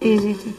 Sì, sì, sì.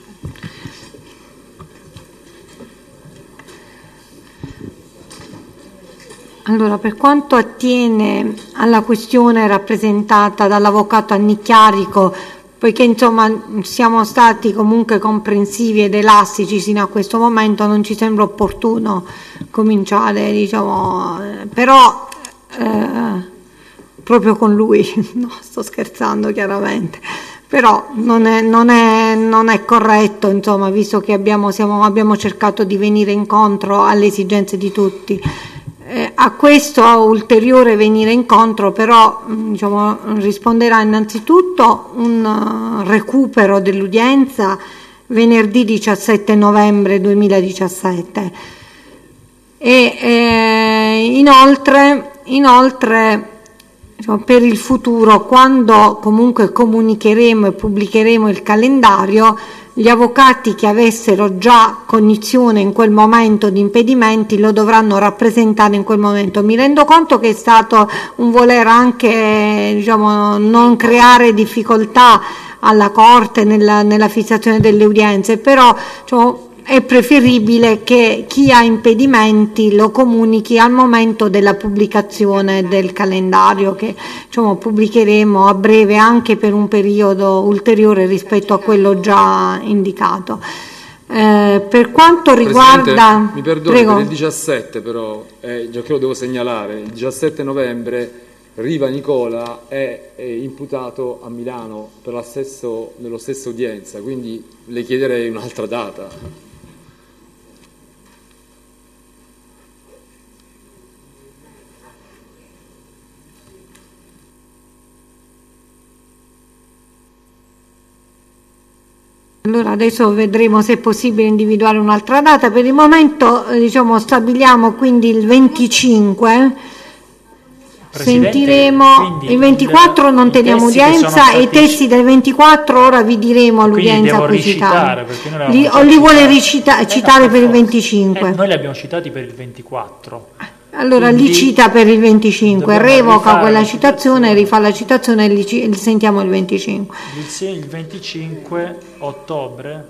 Allora, per quanto attiene alla questione rappresentata dall'avvocato Annicchiarico, poiché insomma siamo stati comunque comprensivi ed elastici sino a questo momento, non ci sembra opportuno cominciare, diciamo, però proprio con lui, no, sto scherzando chiaramente, però non è corretto, insomma, visto che abbiamo cercato di venire incontro alle esigenze di tutti. A questo ulteriore venire incontro però diciamo, risponderà innanzitutto un recupero dell'udienza venerdì 17 novembre 2017 e inoltre diciamo, per il futuro, quando comunque comunicheremo e pubblicheremo il calendario, gli avvocati che avessero già cognizione in quel momento di impedimenti lo dovranno rappresentare in quel momento. Mi rendo conto che è stato un voler anche diciamo, non creare difficoltà alla Corte nella fissazione delle udienze, però diciamo, è preferibile che chi ha impedimenti lo comunichi al momento della pubblicazione del calendario che diciamo, pubblicheremo a breve anche per un periodo ulteriore rispetto a quello già indicato. Per quanto riguarda... Mi perdoni, prego. per il 17 però, già che lo devo segnalare, il 17 novembre Riva Nicola è imputato a Milano per nello stesso udienza, quindi le chiederei un'altra data. Allora adesso vedremo se è possibile individuare un'altra data. Per il momento diciamo, stabiliamo quindi il 25. Sentiremo il 24, non teniamo udienza e i testi del 24 ora vi diremo all'udienza a cui citare. O li vuole citare per il 25? Noi li abbiamo citati per il 24. Allora li cita per il 25, revoca quella citazione, rifà la citazione e li sentiamo il 25. Il 25 ottobre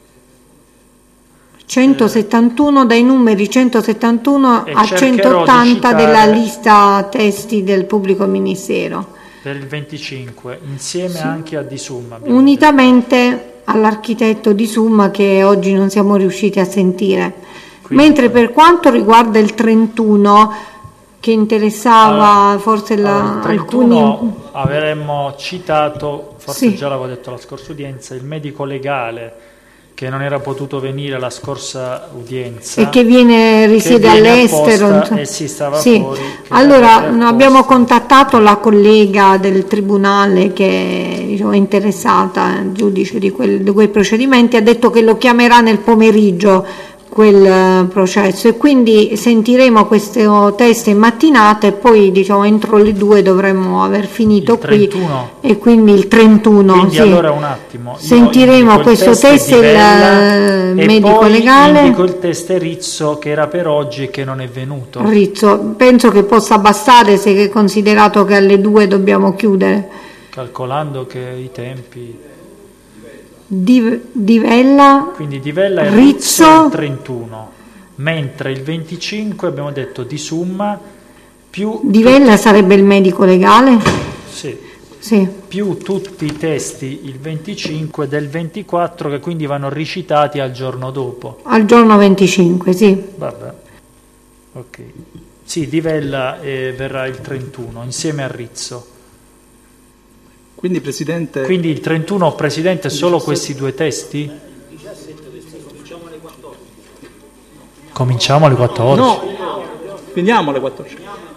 171 dai numeri 171 a 180 della lista testi del pubblico ministero. Per il 25, insieme anche a Di Summa. Unitamente all'architetto Di Summa che oggi non siamo riusciti a sentire. Quindi, mentre per quanto riguarda il 31 che interessava forse il 31 alcuni... avremmo citato, forse già l'avevo detto alla scorsa udienza, il medico legale che non era potuto venire alla scorsa udienza e che risiede all'estero e si stava fuori. Allora abbiamo contattato la collega del tribunale che diciamo, è interessata, giudice di quei procedimenti, ha detto che lo chiamerà nel pomeriggio quel processo e quindi sentiremo questo test in mattinata e poi diciamo entro le 2 dovremmo aver finito il 31. E quindi il 31 quindi allora un attimo sentiremo questo test il medico legale indico il test Rizzo che era per oggi e che non è venuto. Rizzo penso che possa bastare se è considerato che alle 2 dobbiamo chiudere, calcolando che i tempi Di Vella, quindi Di Vella e Rizzo il 31, mentre il 25 abbiamo detto Di Summa più Di Vella sarebbe il medico legale? Sì. Più tutti i testi il 25 del 24 che quindi vanno ricitati al giorno dopo. Al giorno 25, sì. Vabbè. Ok. Sì, Di Vella verrà il 31 insieme a Rizzo. Quindi, Presidente... Quindi il 31, Presidente, solo questi due testi? Il 17 cominciamo alle 14. Cominciamo alle 14? No, finiamo alle 14.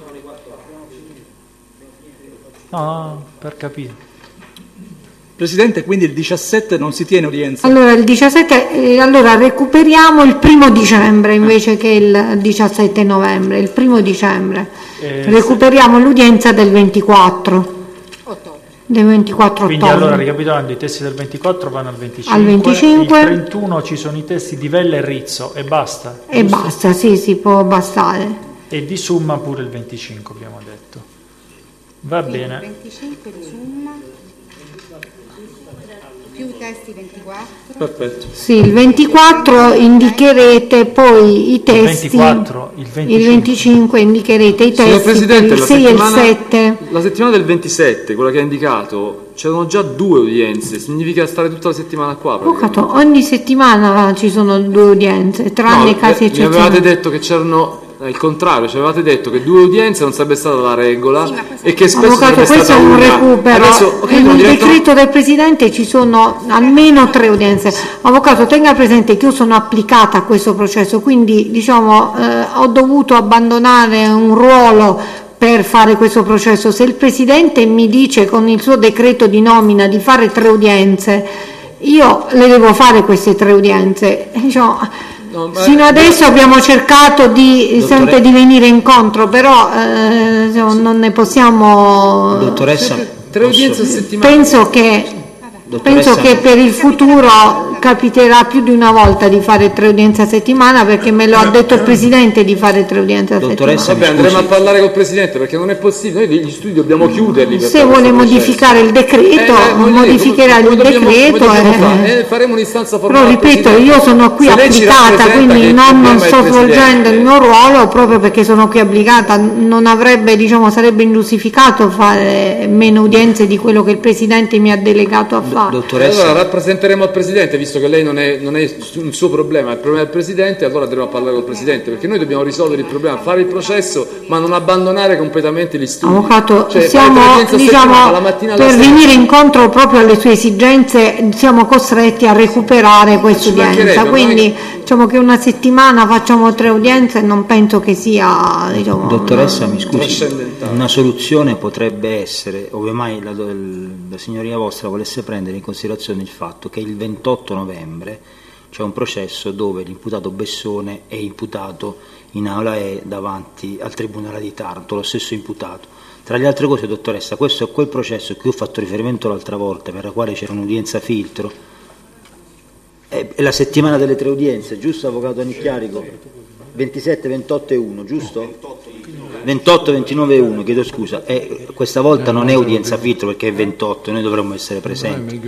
No, per capire. Presidente, quindi il 17 non si tiene udienza? Allora, il 17, allora recuperiamo il 1° dicembre invece che il 17 novembre, il 1° dicembre. Recuperiamo l'udienza del 24. Del 24 quindi ottobre. Allora ricapitolando, i testi del 24 vanno al 25, al 25. Il 31 ci sono i testi di Vella e Rizzo e basta? E giusto? Basta, sì, può bastare. E Di Summa pure il 25 abbiamo detto. Va bene. Il 25 di Summa. Più testi 24. Perfetto. Sì, il 24 indicherete poi i testi. Il 25 indicherete i Signor testi per Presidente, il 6 e il 7. la settimana del 27, quella che ha indicato, c'erano già 2 udienze, significa stare tutta la settimana qua. Avvocato, ogni settimana ci sono 2 udienze, tranne casi Mi eccezionali. avevate detto che c'erano, il contrario, ci avevate detto che 2 udienze non sarebbe stata la regola e che spesso Avvocato, sarebbe questo è stata un una. recupero. Adesso, Nel decreto del Presidente ci sono almeno 3 udienze. Avvocato, tenga presente che io sono applicata a questo processo, quindi ho dovuto abbandonare un ruolo per fare questo processo. Se il Presidente mi dice con il suo decreto di nomina di fare 3 udienze, io le devo fare queste 3 udienze. Sino adesso abbiamo cercato sempre di venire incontro, però non ne possiamo. Dottoressa, 3 udienze a settimana. Penso che per il futuro capiterà più di una volta di fare 3 udienze a settimana, perché me lo ha detto il Presidente di fare 3 udienze a settimana. Vabbè, andremo a parlare col Presidente, perché non è possibile, noi gli studi dobbiamo chiuderli. Se vuole modificare il decreto, modificherà il decreto. Faremo un'istanza formale. Però ripeto, io sono qui applicata, quindi non sto svolgendo il mio ruolo proprio perché sono qui applicata. Non avrebbe, sarebbe ingiustificato fare meno udienze di quello che il Presidente mi ha delegato a fare. Dottoressa, Allora rappresenteremo al Presidente, visto che lei non è un suo problema, è il problema del Presidente, allora andremo a parlare col Presidente, perché noi dobbiamo risolvere il problema, fare il processo, ma non abbandonare completamente gli studi. Avvocato, siamo per venire incontro proprio alle sue esigenze, siamo costretti a recuperare questa udienza, quindi che una settimana facciamo 3 udienze non penso che sia dottoressa, mi scusi, una soluzione potrebbe essere, ove mai la signoria vostra volesse prendere in considerazione il fatto che il 28 novembre c'è un processo dove l'imputato Bessone è imputato in aula E davanti al Tribunale di Taranto, lo stesso imputato. Tra le altre cose, dottoressa, questo è quel processo a cui ho fatto riferimento l'altra volta, per la quale c'era un'udienza filtro. È la settimana delle 3 udienze, giusto, avvocato Nicchiarico? 27, 28 e 1, giusto? 28, 29 e 1, chiedo scusa. Questa volta non è udienza filtro perché è 28, noi dovremmo essere presenti.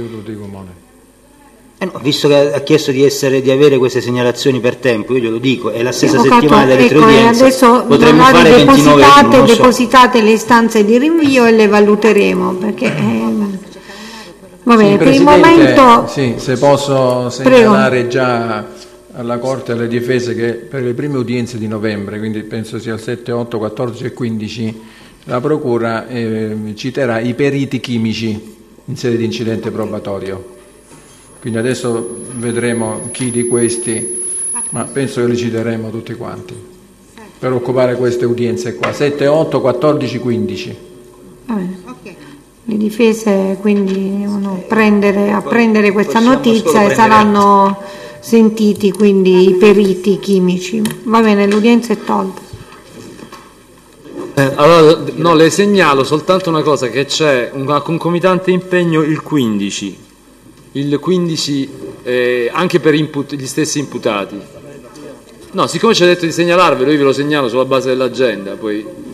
Visto che ha chiesto di avere queste segnalazioni per tempo, io glielo dico, è la stessa settimana delle 3 udienze. Adesso potremmo fare 29 e 1, depositate le istanze di rinvio e le valuteremo, perché va bene, per il momento. Sì, se posso segnalare già alla Corte e alle difese che per le prime udienze di novembre, quindi penso sia il 7, 8, 14 e 15, la Procura citerà i periti chimici in sede di incidente probatorio. Quindi adesso vedremo chi di questi, ma penso che li citeremo tutti quanti, per occupare queste udienze qua, 7, 8, 14, 15. Le difese quindi devono prendere questa notizia e saranno sentiti quindi i periti chimici. Va bene, l'udienza è tolta. Allora, no, le segnalo soltanto una cosa, che c'è un concomitante impegno il 15. Il 15 anche per gli stessi imputati. No, siccome ci ha detto di segnalarvelo, io ve lo segnalo sulla base dell'agenda, poi